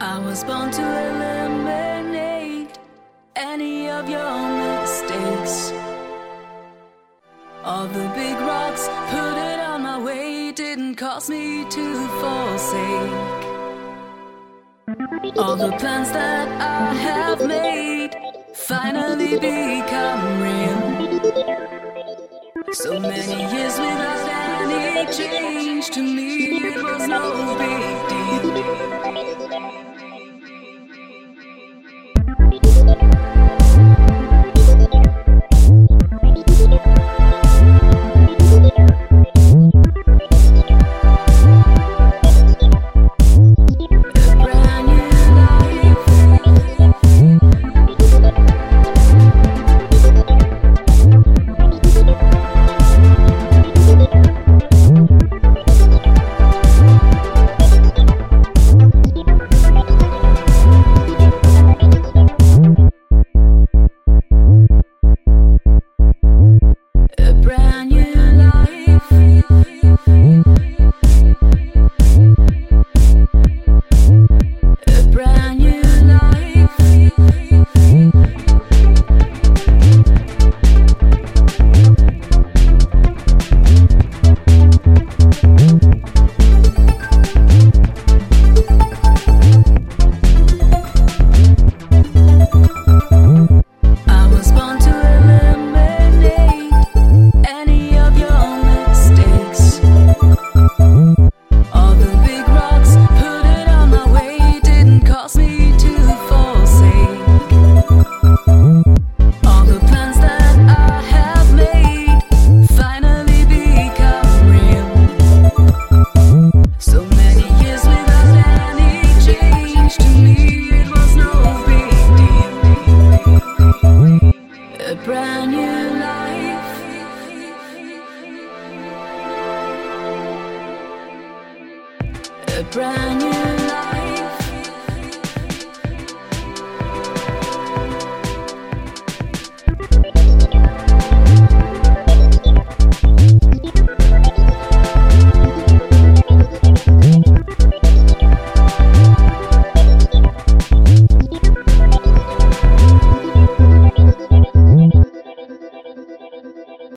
I was born to eliminate any of your mistakes. All the big rocks, put it on my way, didn't cause me to forsake. All the plans that I have made finally become real. So many years without any change, to me it was no big deal. A brand new